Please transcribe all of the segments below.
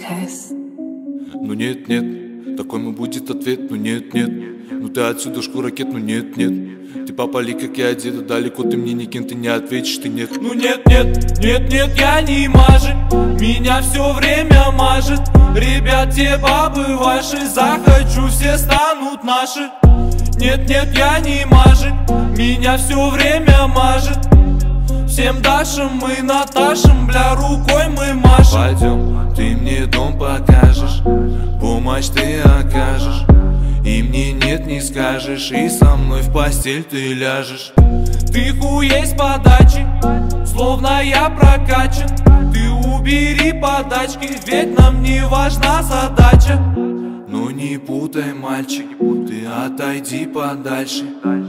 case. Ну нет, нет, такой мой будет ответ. Ну нет, нет, ну ты отсюда шкуракет. Ну нет, нет, ты попали, как я одета. Далеко ты мне никем, ты не ответишь, ты нет. Ну нет, нет, нет, нет, я не мажет. Меня все время мажет. Ребят, те бабы ваши, захочу, все станут наши. Нет, нет, я не мажет. Меня все время мажет. Всем Дашам мы Наташам, бля, рукой мы машем. Пойдем, ты мне дом покажешь, помощь ты окажешь, и мне нет не скажешь, и со мной в постель ты ляжешь. Ты хуей с подачи, словно я прокачан. Ты убери подачки, ведь нам не важна задача. Ну не путай, мальчик, ты отойди подальше.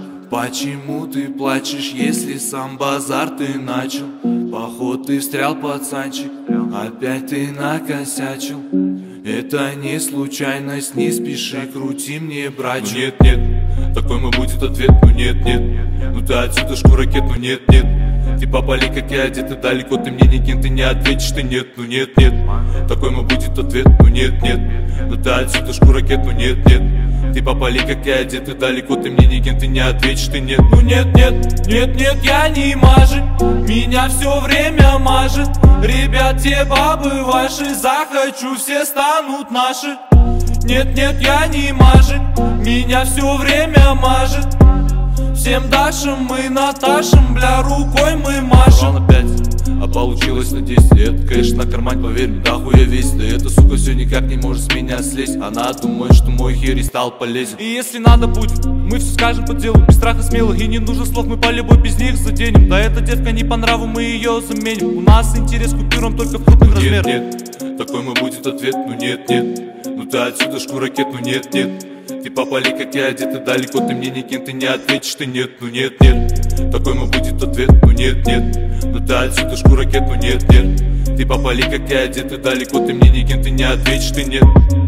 Почему ты плачешь, если сам базар ты начал? Поход ты встрял, пацанчик, опять ты накосячил. Это не случайность, не спеши, крути мне, братчик. Ну нет, нет, такой мой будет ответ. Ну нет, нет, ну ты отсюда шкуракет. Ну нет, нет, ты попали, как я одет, далеко ты мне никем, ты не ответишь, ты нет. Ну нет, нет, такой мой будет ответ. Ну нет, нет, ну ты отсюда шкуракет. Ну нет, нет, ты попали, как я одет, далеко ты мне никем, ты не ответишь, ты нет. Ну нет, нет, нет, нет, я не мажет. Меня все время мажет. Ребят, те бабы ваши, захочу, все станут наши. Нет, нет, я не мажет. Меня все время мажет. Всем Дашам мы Наташам, бля, рукой мы машем. Ровно 5, а получилось на 10. Это, конечно, на кармань, поверь мне, дохуя весь. Да эта сука все никак не может с меня слезть. Она думает, что мой херь стал полезен. И если надо будет, мы все скажем по делу, без страха смелых. И не нужно слов, мы по любой без них заденем. Да эта девка не по нраву, мы ее заменим. У нас интерес к купюрам только в крупных размерах. Нет, нет, такой мой будет ответ. Ну нет, нет, ну ты отсюда шкуракет. Ну нет, нет, ты попали, как я одет, далеко ты мне никем, ты не ответишь, ты нет. Ну нет, нет, такой мой будет ответ. Ну нет, нет, ну ты отсюда шкуракет. Ну нет, нет, ты попали, как я одет, далеко ты мне никем, ты не ответишь, ты нет.